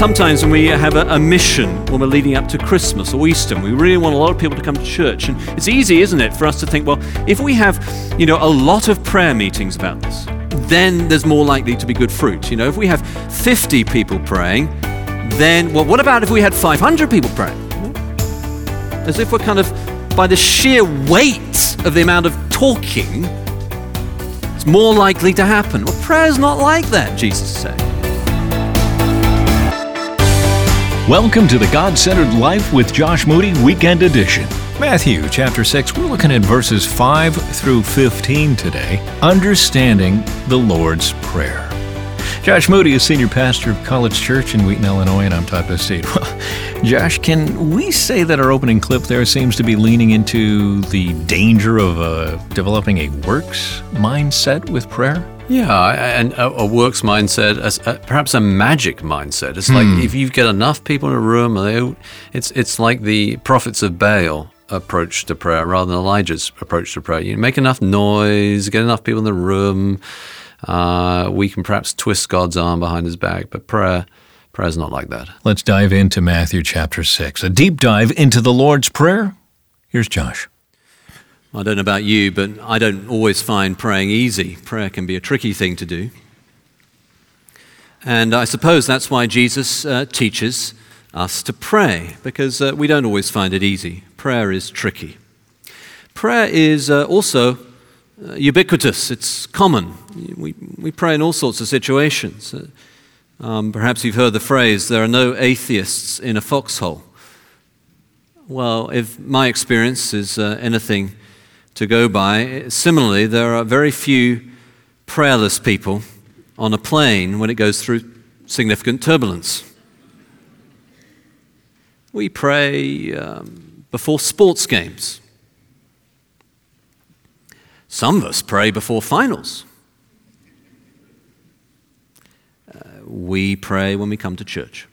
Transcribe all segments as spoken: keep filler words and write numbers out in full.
Sometimes when we have a, a mission, when we're leading up to Christmas or Easter, we really want a lot of people to come to church. And it's easy, isn't it, for us to think, well, if we have, you know, a lot of prayer meetings about this, then there's more likely to be good fruit. You know, if we have fifty people praying, then, well, what about if we had five hundred people praying? As if we're kind of, by the sheer weight of the amount of talking, it's more likely to happen. Well, prayer's not like that, Jesus said. Welcome to the God-Centered Life with Josh Moody Weekend Edition. Matthew chapter six, we're looking at verses five through fifteen today, understanding the Lord's Prayer. Josh Moody is senior pastor of College Church in Wheaton, Illinois, and I'm Todd Pestade. Well, Josh, can we say that our opening clip there seems to be leaning into the danger of uh, developing a works mindset with prayer? Yeah, and a, a works mindset, a, a, perhaps a magic mindset. It's like Hmm. if you get enough people in a room, they, it's it's like the prophets of Baal approach to prayer rather than Elijah's approach to prayer. You make enough noise, get enough people in the room, uh, we can perhaps twist God's arm behind his back, but prayer, prayer's not like that. Let's dive into Matthew chapter six, a deep dive into the Lord's Prayer. Here's Josh. I don't know about you, but I don't always find praying easy. Prayer can be a tricky thing to do. And I suppose that's why Jesus uh, teaches us to pray, because uh, we don't always find it easy. Prayer is tricky. Prayer is uh, also uh, ubiquitous. It's common. We, we pray in all sorts of situations. Uh, um, perhaps you've heard the phrase, there are no atheists in a foxhole. Well, if my experience is uh, anything to go by, similarly, there are very few prayerless people on a plane when it goes through significant turbulence. We pray um, before sports games. Some of us pray before finals. Uh, we pray when we come to church.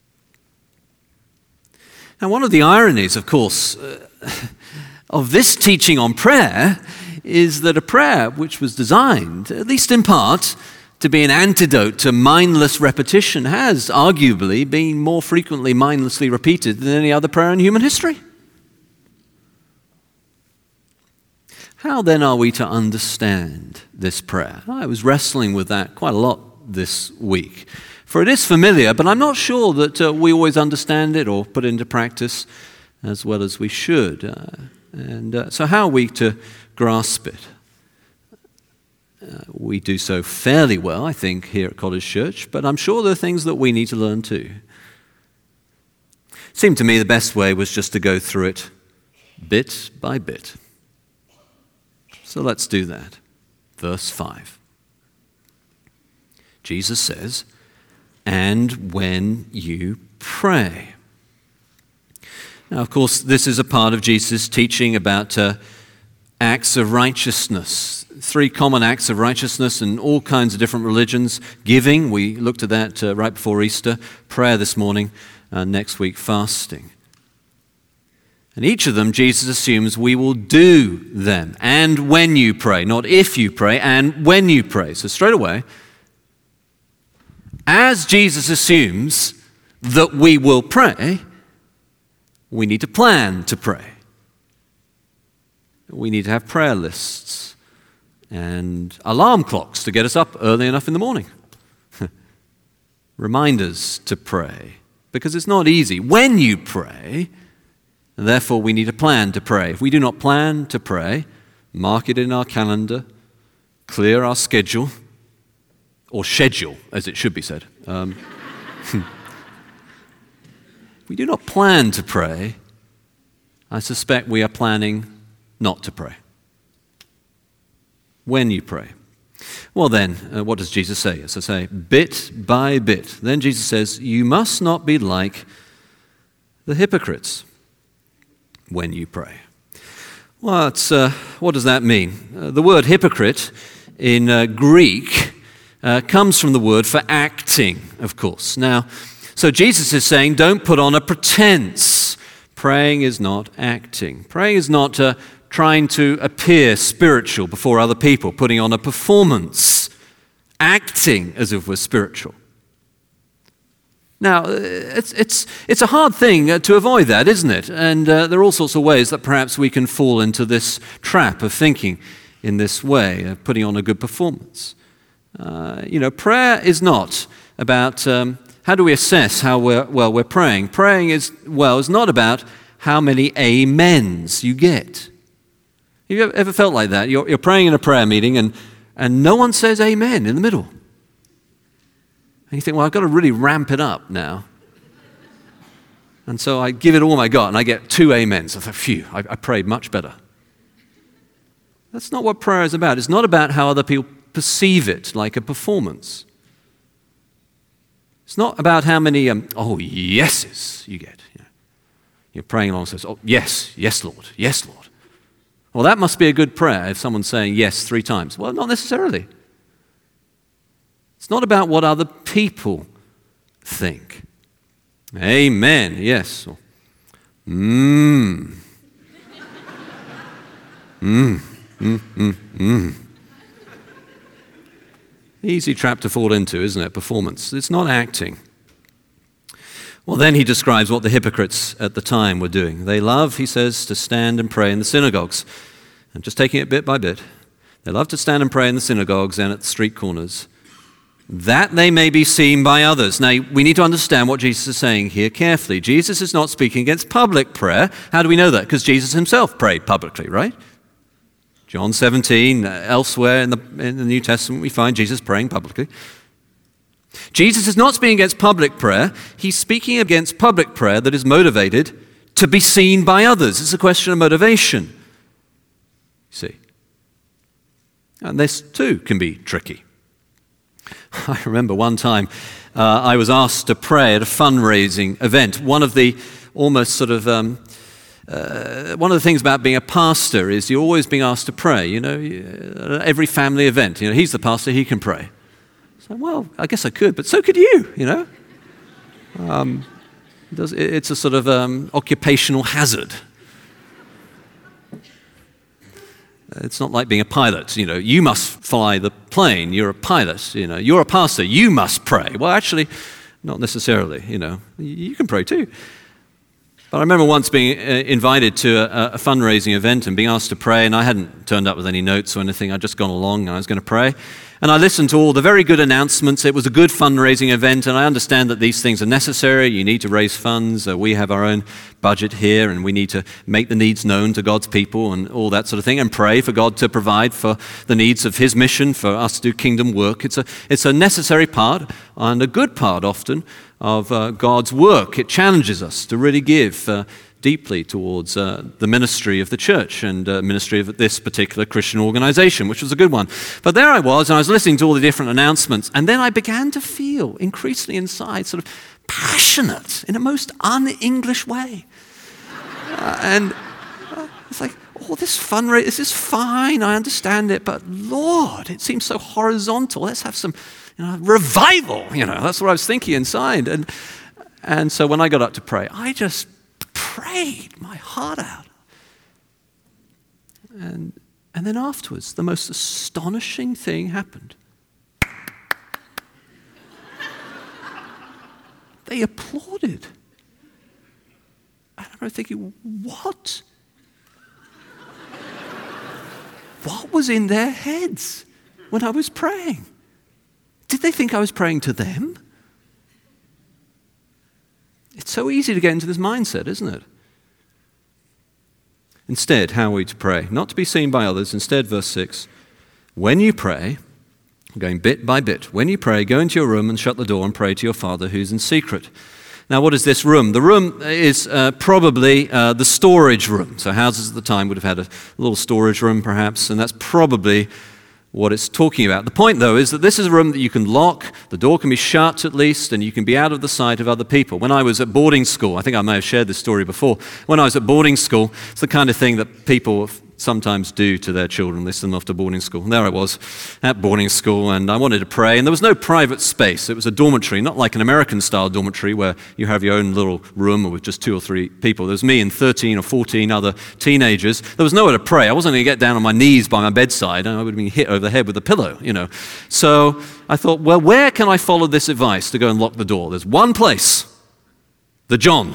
Now, one of the ironies, of course, uh, of this teaching on prayer is that a prayer which was designed, at least in part, to be an antidote to mindless repetition has arguably been more frequently mindlessly repeated than any other prayer in human history. How then are we to understand this prayer? I was wrestling with that quite a lot this week. For it is familiar, but I'm not sure that uh, we always understand it or put it into practice as well as we should. Uh, And uh, so how are we to grasp it? Uh, we do so fairly well, I think, here at College Church, but I'm sure there are things that we need to learn too. It seemed to me the best way was just to go through it bit by bit. So let's do that. Verse five. Jesus says, "And when you pray." Now, of course, this is a part of Jesus' teaching about uh, acts of righteousness. Three common acts of righteousness in all kinds of different religions. Giving, we looked at that uh, right before Easter. Prayer this morning, uh, next week fasting. And each of them, Jesus assumes we will do them. And when you pray, not if you pray, and when you pray. So straight away, as Jesus assumes that we will pray, we need to plan to pray. We need to have prayer lists and alarm clocks to get us up early enough in the morning. Reminders to pray, because it's not easy. When you pray, therefore we need a plan to pray. If we do not plan to pray, mark it in our calendar, clear our schedule, or schedule, as it should be said. Um, If we do not plan to pray, I suspect we are planning not to pray. When you pray. Well then, uh, what does Jesus say? As I say, bit by bit. Then Jesus says, you must not be like the hypocrites when you pray. Well, it's, uh, what does that mean? Uh, the word hypocrite in uh, Greek uh, comes from the word for acting, of course. Now, so Jesus is saying, don't put on a pretense. Praying is not acting. Praying is not uh, trying to appear spiritual before other people, putting on a performance, acting as if we're spiritual. Now, it's, it's, it's a hard thing uh, to avoid that, isn't it? And uh, there are all sorts of ways that perhaps we can fall into this trap of thinking in this way, of putting on a good performance. Uh, you know, prayer is not about um, how do we assess how we're, well we're praying. Praying is, well, is not about how many amens you get. Have you ever felt like that? You're, you're praying in a prayer meeting and, and no one says amen in the middle. And you think, well, I've got to really ramp it up now. And so I give it all I got, and I get two amens. I thought, phew, I, I prayed much better. That's not what prayer is about. It's not about how other people perceive it, like a performance. It's not about how many, um, oh, yeses you get. You know, you're praying along and says, oh, yes, yes, Lord, yes, Lord. Well, that must be a good prayer if someone's saying yes three times. Well, not necessarily. It's not about what other people think. Amen, yes. Mmm. Mmm, mmm, mmm, mmm. Easy trap to fall into, isn't it? Performance. It's not acting. Well, then he describes what the hypocrites at the time were doing. They love, he says, to stand and pray in the synagogues. And just taking it bit by bit. They love to stand and pray in the synagogues and at the street corners, that they may be seen by others. Now, we need to understand what Jesus is saying here carefully. Jesus is not speaking against public prayer. How do we know that? Because Jesus himself prayed publicly, right? John seventeen, uh, elsewhere in the, in the New Testament, we find Jesus praying publicly. Jesus is not speaking against public prayer. He's speaking against public prayer that is motivated to be seen by others. It's a question of motivation, you see. And this, too, can be tricky. I remember one time uh, I was asked to pray at a fundraising event. One of the almost sort of, um, uh, one of the things about being a pastor is you're always being asked to pray, you know, at every family event. You know, he's the pastor, he can pray. So, well, I guess I could, but so could you, you know. Um, it's a sort of um, occupational hazard. It's not like being a pilot, you know, you must fly the plane, you're a pilot, you know, you're a pastor, you must pray. Well, actually, not necessarily, you know, you can pray too. But I remember once being invited to a, a fundraising event and being asked to pray, and I hadn't turned up with any notes or anything, I'd just gone along and I was going to pray. And I listened to all the very good announcements. It was a good fundraising event, and I understand that these things are necessary. You need to raise funds. Uh, we have our own budget here, and we need to make the needs known to God's people and all that sort of thing, and pray for God to provide for the needs of his mission, for us to do kingdom work. It's a, it's a necessary part, and a good part often, of uh, God's work. It challenges us to really give uh, deeply towards uh, the ministry of the church and uh, ministry of this particular Christian organization, which was a good one. But there I was, and I was listening to all the different announcements, and then I began to feel increasingly inside sort of passionate in a most un-English way. Uh, and uh, it's like, oh, this fundraiser, this is fine, I understand it, but Lord, it seems so horizontal. Let's have some you know, revival, you know, that's what I was thinking inside. And, and so when I got up to pray, I just prayed my heart out. And, and then afterwards, the most astonishing thing happened. They applauded. And I remember thinking, what? What was in their heads when I was praying? Did they think I was praying to them? It's so easy to get into this mindset, isn't it? Instead, how are we to pray? Not to be seen by others. Instead, verse six, when you pray, going bit by bit, when you pray, go into your room and shut the door and pray to your Father who's in secret. Now, what is this room? The room is uh, probably uh, the storage room. So houses at the time would have had a little storage room, perhaps, and that's probably what it's talking about. The point, though, is that this is a room that you can lock, the door can be shut at least, and you can be out of the sight of other people. When I was at boarding school, I think I may have shared this story before, when I was at boarding school, it's the kind of thing that people sometimes do to their children. They send them off to boarding school. And there I was at boarding school, and I wanted to pray, and there was no private space. It was a dormitory, not like an American-style dormitory where you have your own little room with just two or three people. There was me and thirteen or fourteen other teenagers. There was nowhere to pray. I wasn't going to get down on my knees by my bedside, and I would have been hit over the head with a pillow, you know. So I thought, well, where can I follow this advice to go and lock the door? There's one place, the John.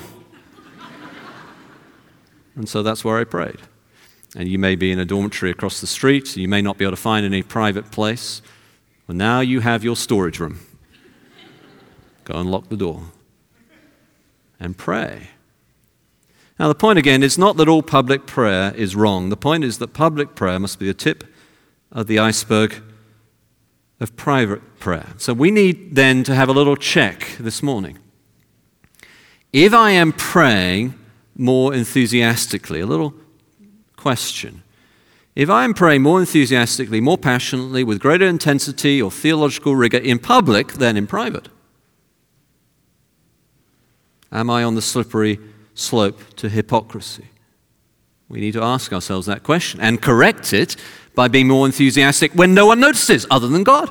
And so that's where I prayed. And you may be in a dormitory across the street. You may not be able to find any private place. Well, now you have your storage room. Go and lock the door and pray. Now, the point again is not that all public prayer is wrong. The point is that public prayer must be the tip of the iceberg of private prayer. So we need then to have a little check this morning. If I am praying more enthusiastically, a little question. If I am praying more enthusiastically, more passionately, with greater intensity or theological rigor in public than in private, am I on the slippery slope to hypocrisy? We need to ask ourselves that question and correct it by being more enthusiastic when no one notices other than God.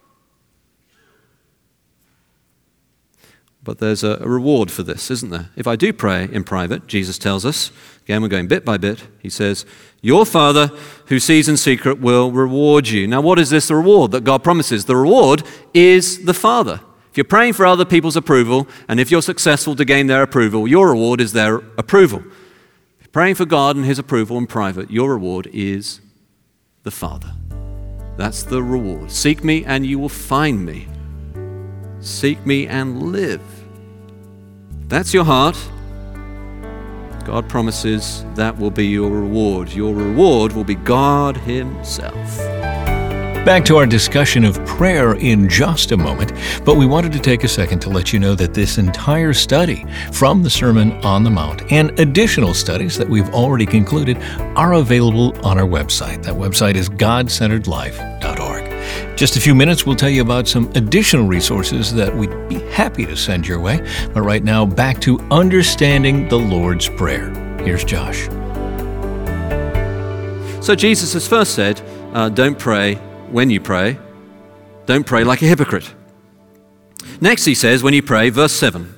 But there's a reward for this, isn't there? If I do pray in private, Jesus tells us, again, we're going bit by bit, he says, your Father who sees in secret will reward you. Now, what is this reward that God promises? The reward is the Father. If you're praying for other people's approval, and if you're successful to gain their approval, your reward is their approval. If you're praying for God and his approval in private, your reward is the Father. That's the reward. Seek me and you will find me. Seek me and live. That's your heart. God promises that will be your reward. Your reward will be God himself. Back to our discussion of prayer in just a moment, but we wanted to take a second to let you know that this entire study from the Sermon on the Mount and additional studies that we've already concluded are available on our website. That website is god centered life dot org. Just a few minutes, we'll tell you about some additional resources that we'd be happy to send your way. But right now, back to understanding the Lord's Prayer. Here's Josh. So Jesus has first said, uh, don't pray when you pray. Don't pray like a hypocrite. Next he says, when you pray, verse seven,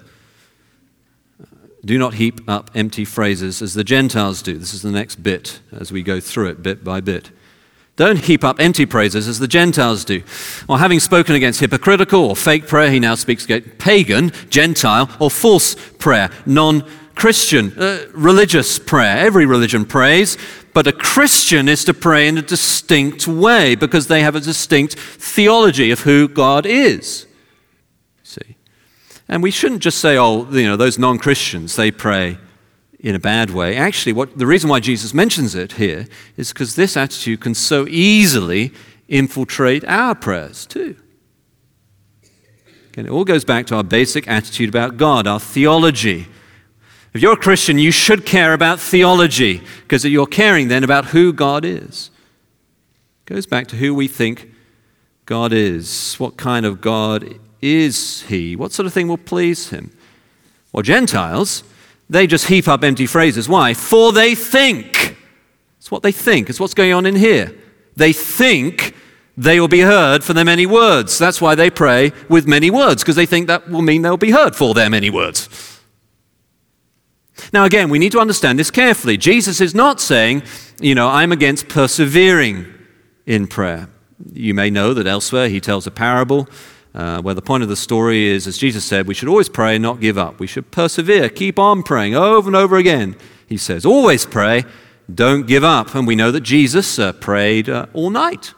do not heap up empty phrases as the Gentiles do. This is the next bit as we go through it bit by bit. Don't heap up empty praises as the Gentiles do. Well, having spoken against hypocritical or fake prayer, he now speaks against pagan, Gentile, or false prayer, non-Christian, uh, religious prayer. Every religion prays, but a Christian is to pray in a distinct way because they have a distinct theology of who God is. See? And we shouldn't just say, oh, you know, those non-Christians, they pray in a bad way. Actually, what the reason why Jesus mentions it here is because this attitude can so easily infiltrate our prayers too. And it all goes back to our basic attitude about God, our theology. If you're a Christian, you should care about theology because you're caring then about who God is. It goes back to who we think God is. What kind of God is he? What sort of thing will please him? Well, Gentiles, they just heap up empty phrases. Why? For they think. It's what they think. It's what's going on in here. They think they will be heard for their many words. That's why they pray with many words, because they think that will mean they'll be heard for their many words. Now again, we need to understand this carefully. Jesus is not saying, you know, I'm against persevering in prayer. You may know that elsewhere he tells a parable Uh, where the point of the story is, as Jesus said, we should always pray and not give up. We should persevere, keep on praying over and over again. He says, always pray, don't give up. And we know that Jesus uh, prayed uh, all night.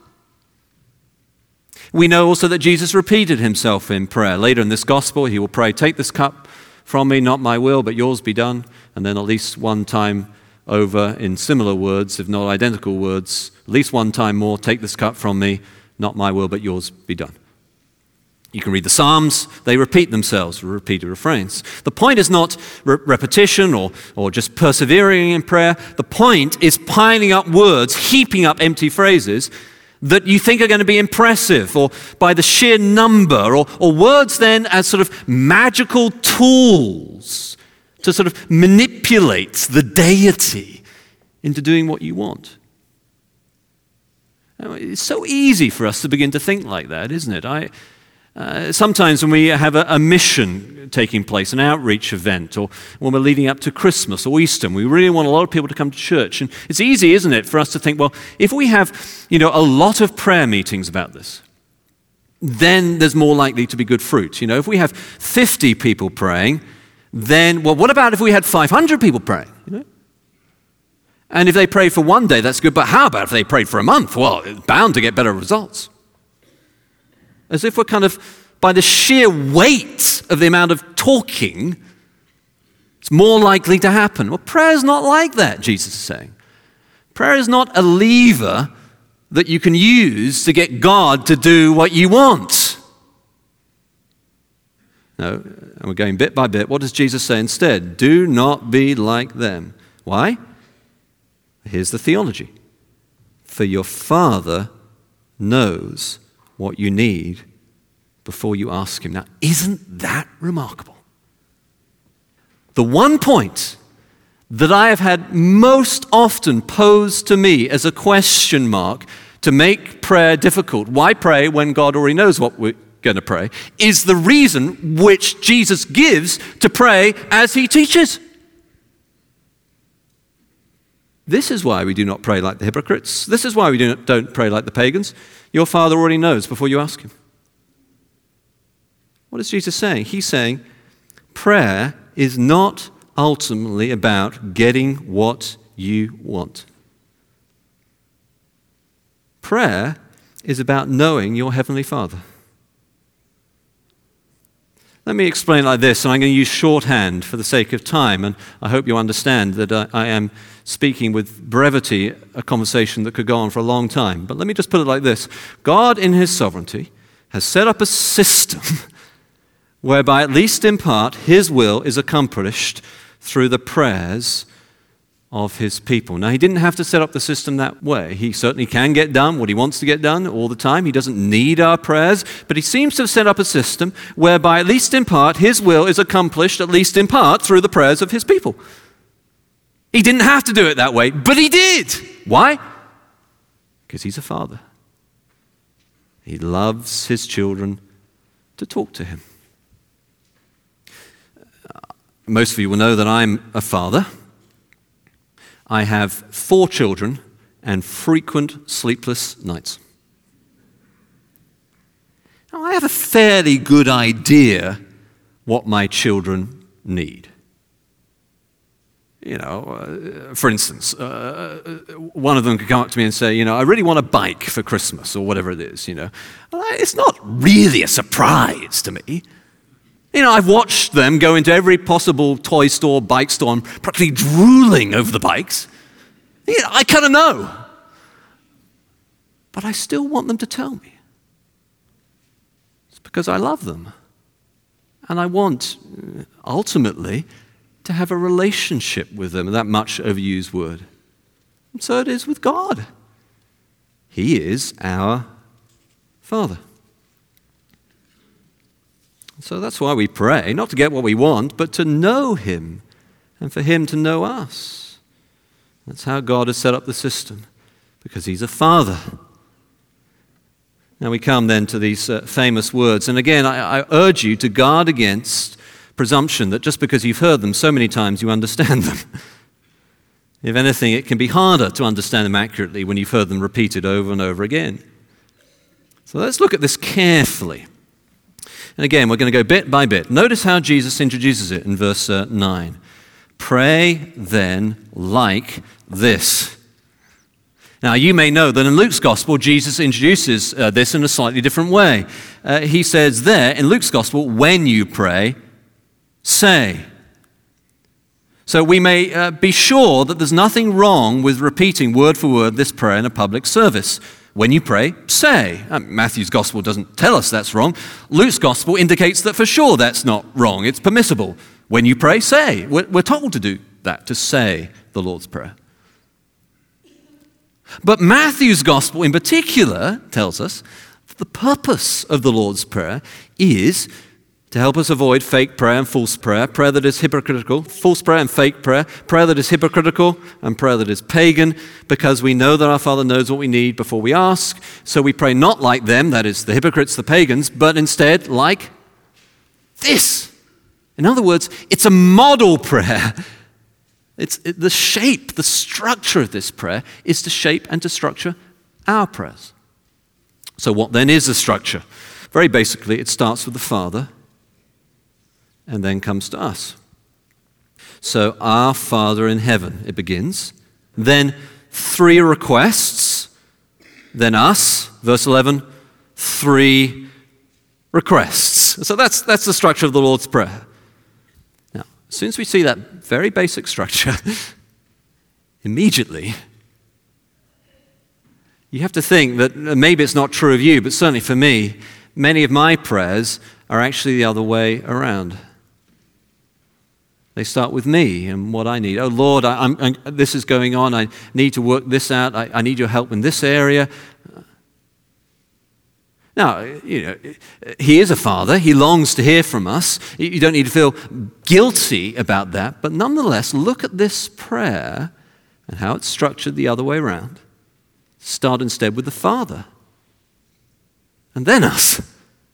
We know also that Jesus repeated himself in prayer. Later in this gospel, he will pray, take this cup from me, not my will, but yours be done. And then at least one time over in similar words, if not identical words, at least one time more, take this cup from me, not my will, but yours be done. You can read the Psalms, they repeat themselves, repeated refrains. The point is not re- repetition or, or just persevering in prayer. The point is piling up words, heaping up empty phrases that you think are going to be impressive or by the sheer number, or, or words then as sort of magical tools to sort of manipulate the deity into doing what you want. It's so easy for us to begin to think like that, isn't it? I, uh, sometimes when we have a, a mission taking place, an outreach event, or when we're leading up to Christmas or Easter, and we really want a lot of people to come to church. And it's easy, isn't it, for us to think, well, if we have, you know, a lot of prayer meetings about this, then there's more likely to be good fruit. You know, if we have fifty people praying, then, well, what about if we had five hundred people praying? You know? And if they pray for one day, that's good, but how about if they prayed for a month? Well, it's bound to get better results. As if we're kind of, by the sheer weight of the amount of talking, it's more likely to happen. Well, prayer is not like that, Jesus is saying. Prayer is not a lever that you can use to get God to do what you want. No, and we're going bit by bit. What does Jesus say instead? Do not be like them. Why? Here's the theology. For your Father knows what you need before you ask him. Now, isn't that remarkable? The one point that I have had most often posed to me as a question mark to make prayer difficult, why pray when God already knows what we're going to pray, is the reason which Jesus gives to pray as he teaches. This is why we do not pray like the hypocrites. This is why we do not, don't pray like the pagans. Your Father already knows before you ask him. What is Jesus saying? He's saying prayer is not ultimately about getting what you want. Prayer is about knowing your Heavenly Father. Let me explain like this, and I'm going to use shorthand for the sake of time, and I hope you understand that I, I am speaking with brevity, a conversation that could go on for a long time. But let me just put it like this. God, in his sovereignty, has set up a system whereby, at least in part, his will is accomplished through the prayers of his people. Now, he didn't have to set up the system that way. He certainly can get done what he wants to get done all the time. He doesn't need our prayers, but he seems to have set up a system whereby, at least in part, his will is accomplished, at least in part, through the prayers of his people. He didn't have to do it that way, but he did. Why? Because he's a father. He loves his children to talk to him. Most of you will know that I'm a father. I have four children and frequent sleepless nights. Now, I have a fairly good idea what my children need. You know, uh, for instance, uh, one of them could come up to me and say, you know, I really want a bike for Christmas or whatever it is, you know. It's not really a surprise to me. You know, I've watched them go into every possible toy store, bike store, and practically drooling over the bikes. Yeah, I kind of know. But I still want them to tell me. It's because I love them. And I want, ultimately, to have a relationship with them, that much overused word. And so it is with God. He is our Father. So that's why we pray, not to get what we want, but to know him and for him to know us. That's how God has set up the system, because he's a father. Now we come then to these uh, famous words. And again, I, I urge you to guard against presumption that just because you've heard them so many times, you understand them. If anything, it can be harder to understand them accurately when you've heard them repeated over and over again. So let's look at this carefully. And again, we're going to go bit by bit. Notice how Jesus introduces it in verse uh, nine. Pray then like this. Now, you may know that in Luke's Gospel, Jesus introduces uh, this in a slightly different way. Uh, he says there, in Luke's Gospel, when you pray, say. So we may uh, be sure that there's nothing wrong with repeating word for word this prayer in a public service. When you pray, say. Uh, Matthew's Gospel doesn't tell us that's wrong. Luke's Gospel indicates that for sure that's not wrong. It's permissible. When you pray, say. We're, we're told to do that, to say the Lord's Prayer. But Matthew's Gospel in particular tells us that the purpose of the Lord's Prayer is to help us avoid fake prayer and false prayer, prayer that is hypocritical, false prayer and fake prayer, prayer that is hypocritical and prayer that is pagan, because we know that our Father knows what we need before we ask. So we pray not like them, that is the hypocrites, the pagans, but instead like this. In other words, it's a model prayer. It's it, the shape, the structure of this prayer is to shape and to structure our prayers. So what then is the structure? Very basically, it starts with the Father and then comes to us. So, our Father in heaven, it begins. Then three requests. Then us, verse eleven, three requests. So that's, that's the structure of the Lord's Prayer. Now, as soon as we see that very basic structure, immediately, you have to think that maybe it's not true of you, but certainly for me, many of my prayers are actually the other way around. They start with me and what I need. Oh, Lord, I, I'm, I'm, this is going on. I need to work this out. I, I need your help in this area. Now, you know, he is a father. He longs to hear from us. You don't need to feel guilty about that. But nonetheless, look at this prayer and how it's structured the other way around. Start instead with the Father. And then us.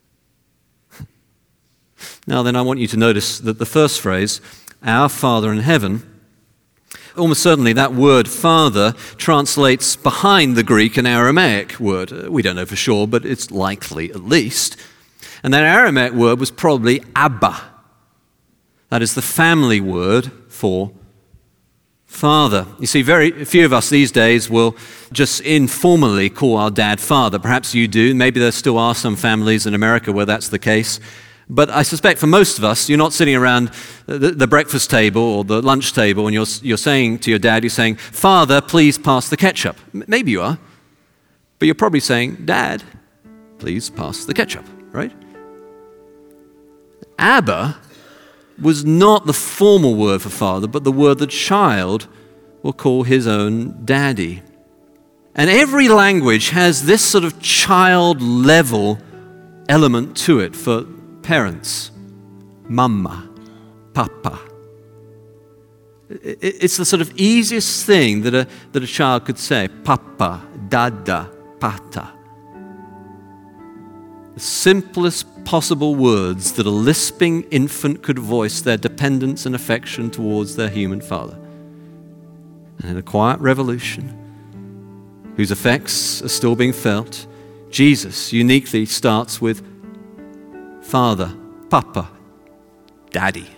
Now then, I want you to notice that the first phrase, our Father in heaven, almost certainly that word Father translates behind the Greek and Aramaic word. We don't know for sure, but it's likely at least. And that Aramaic word was probably Abba. That is the family word for Father. You see, very few of us these days will just informally call our dad Father. Perhaps you do. Maybe there still are some families in America where that's the case. But I suspect for most of us, you're not sitting around the, the breakfast table or the lunch table and you're, you're saying to your dad, you're saying, Father, please pass the ketchup. Maybe you are. But you're probably saying, Dad, please pass the ketchup, right? Abba was not the formal word for father, but the word the child will call his own daddy. And every language has this sort of child-level element to it for parents. Mama, papa. It's the sort of easiest thing that a, that a child could say. Papa, dada, pata. The simplest possible words that a lisping infant could voice their dependence and affection towards their human father. And in a quiet revolution, whose effects are still being felt, Jesus uniquely starts with Father, Papa, Daddy.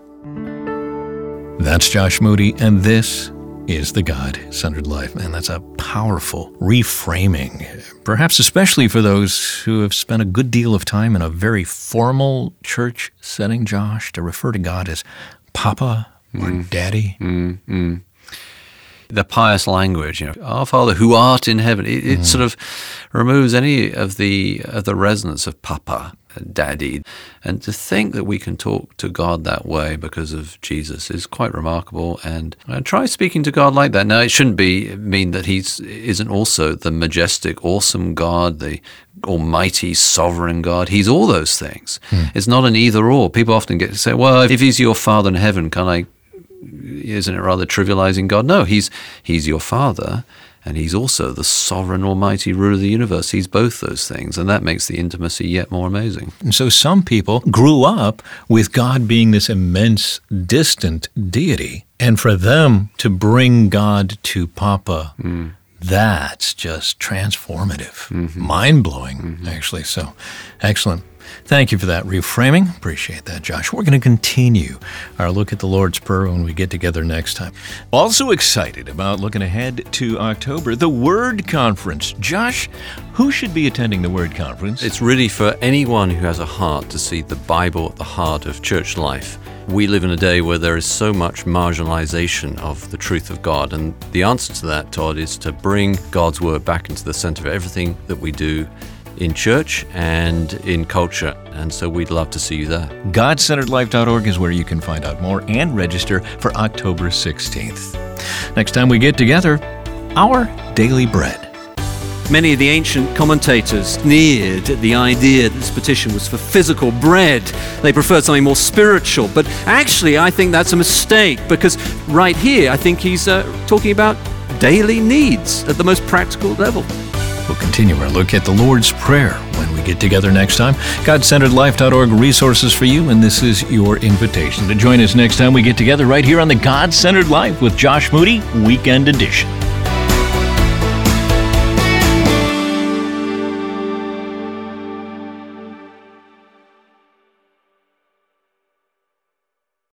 That's Josh Moody, and this is the God-Centered Life. Man, that's a powerful reframing, perhaps especially for those who have spent a good deal of time in a very formal church setting, Josh, to refer to God as Papa or mm. Daddy. Mm-hmm. The pious language, you know, our Father who art in heaven, it, it mm. sort of removes any of the of the resonance of Papa, Daddy. And to think that we can talk to God that way because of Jesus is quite remarkable. And I try speaking to God like that. Now, it shouldn't be mean that He's isn't also the majestic, awesome God, the almighty, sovereign God. He's all those things. Mm. It's not an either or. People often get to say, well, if He's your Father in heaven, can I... Isn't it rather trivializing God? No, he's he's your Father, and He's also the sovereign, almighty ruler of the universe. He's both those things, and that makes the intimacy yet more amazing. And so some people grew up with God being this immense, distant deity, and for them to bring God to Papa, mm. that's just transformative, mm-hmm. mind-blowing, mm-hmm. actually. So, excellent. Thank you for that reframing. Appreciate that, Josh. We're going to continue our look at the Lord's Prayer when we get together next time. Also excited about looking ahead to October, the Word Conference. Josh, who should be attending the Word Conference? It's really for anyone who has a heart to see the Bible at the heart of church life. We live in a day where there is so much marginalization of the truth of God, and the answer to that, Todd, is to bring God's Word back into the center of everything that we do in church and in culture, and so we'd love to see you there. God Centered Life dot org is where you can find out more and register for October sixteenth. Next time we get together, our daily bread. Many of the ancient commentators sneered at the idea that this petition was for physical bread. They preferred something more spiritual. But actually, I think that's a mistake, because right here, I think he's uh, talking about daily needs at the most practical level. We'll continue our look at the Lord's Prayer when we get together next time. God Centered Life dot org resources for you, and this is your invitation to join us next time we get together right here on the God Centered Life with Josh Moody Weekend Edition.